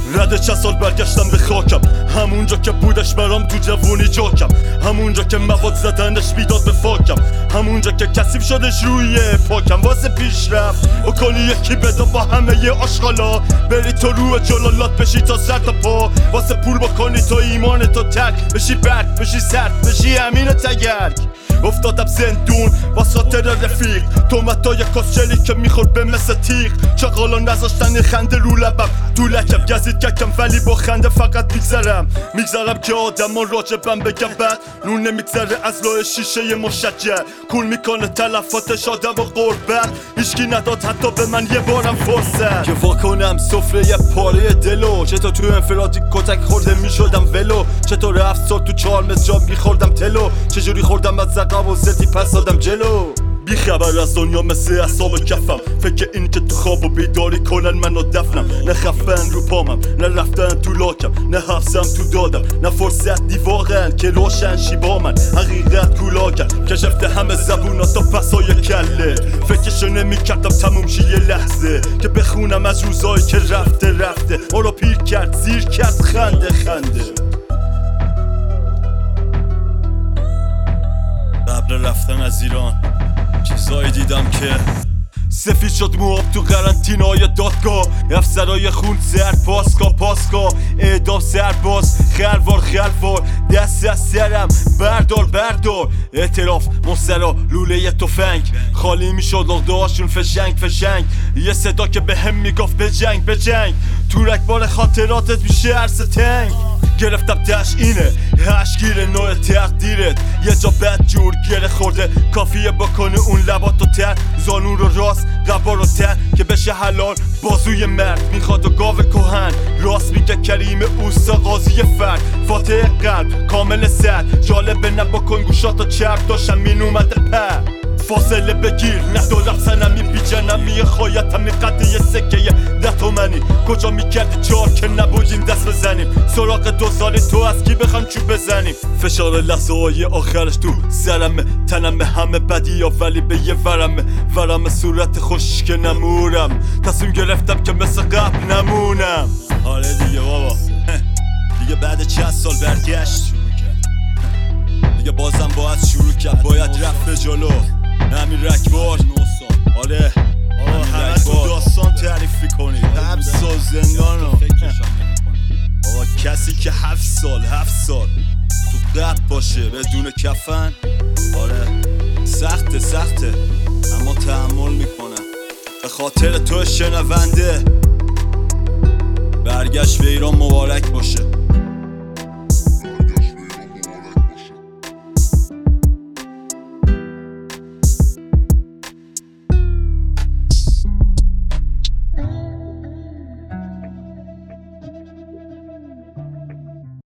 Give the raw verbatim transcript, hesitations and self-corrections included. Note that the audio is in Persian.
رده چند سال برگشتم به خاکم، همونجا که بودش برام تو جوونی جاکم، همونجا که مواد زدنش بیداد به فاکم، همونجا که کثیف شدش روی پاکم. واسه پیشرفت و کلی یکی بدا با همه ی آشغالا، بری تو روی جلالات بشی تا سر تا پا، واسه پول بکنی تا ایمان تو ترک بشی، برد بشی سرد بشی امین تگرگ. افتادم زندون واسه خاطر رفیق، تومتای کسچلی که میخورد به مثل تیغ، چقالا نذاشتن خنده رو لبم، تو لکم گزید ککم ولی با خنده فقط میگذرم میگذرم که آدمان راجبم بگم بد، نون نمیگذره از لای شیشه مشجر، کول میکنه تلفاتش آدم و قربت، هیچکی نداد حتی به من یه بارم فرصت که واکنم سفره یه پاره دلو. چطور تو انفرادی کتک خورده میشدم ولو، چطور هفت سال تو چارمز جا میخوردم تلو، چجوری خوردم از زقب و زدی پس دادم جلو. بی خبر از دنیا مثل اصاب کفم، فکر این که تو خواب و بیداری کنن منو دفنم، نه خفن رو پامم نه رفتن تو لاکم، نه حفظم تو دادم نه فرصت دی واقعا که روشن شی با من، حقیقت کولاکم کشفته همه زبونا تا پسای کله، فکرشو نمی کردم تموم شی یه لحظه که بخونم از روزایی که رفته رفته، ما رو پیر کرد زیر کرد خنده خنده. قبل رفتن از ایران چیزایی دیدم که سفید شد مواب تو قرنطینای دادگاه، افسرای خون زرد پاسکا پاسکا، اعدام سرباز خلوار خلوار، دست از سرم بردار بردار، اعتراف مسترا لوله تفنگ، خالی میشد لغده هاشون فشنگ فشنگ، یه صدا که به هم میگفت به جنگ به جنگ، تو رکبار خاطراتت میشه عرص تنگ. گرفتم تش اینه هشگیر نوع تقدیرت، یه جا بد جور گره خورده کافیه بکنه اون لباتو تر، زانون رو راست قبا رو تر که بشه حلال، بازوی مرد میخواد و گاو کهن، راست میگه کریم اوستا قاضی فرد، فاتح قلب کامل سد، جالبه نبکن گوشاتو چرب داشتم مین اومده پر، فاصله بگیر ندارم سنمی بی جنمی، خواهیتم نقده یه سکه ده تومنی، کجا میکردی چار که نبودیم دست بزنیم، سراغ دو سالی تو از کی بخوام چوب بزنیم، فشار لحظه های آخرش تو سرمه، تنم همه بدی ها ولی به یه ورمه، ورم صورت خوش که نمورم، تصمیم گرفتم که مثل قبل نمونم. آره دیگه بابا دیگه بعد چند سال برگشت دیگه بازم باید شروع کرد، باید رفت به جلو، همین رکبار. آره همه تو داستان تعریف کنید، هفت سال زندان رو آقا کسی که هفت سال هفت سال تو قبل باشه بدون کفن، آره سخته سخته اما تحمل میکنه. به خاطر تو شنونده برگشت به ایران مبارک باشه.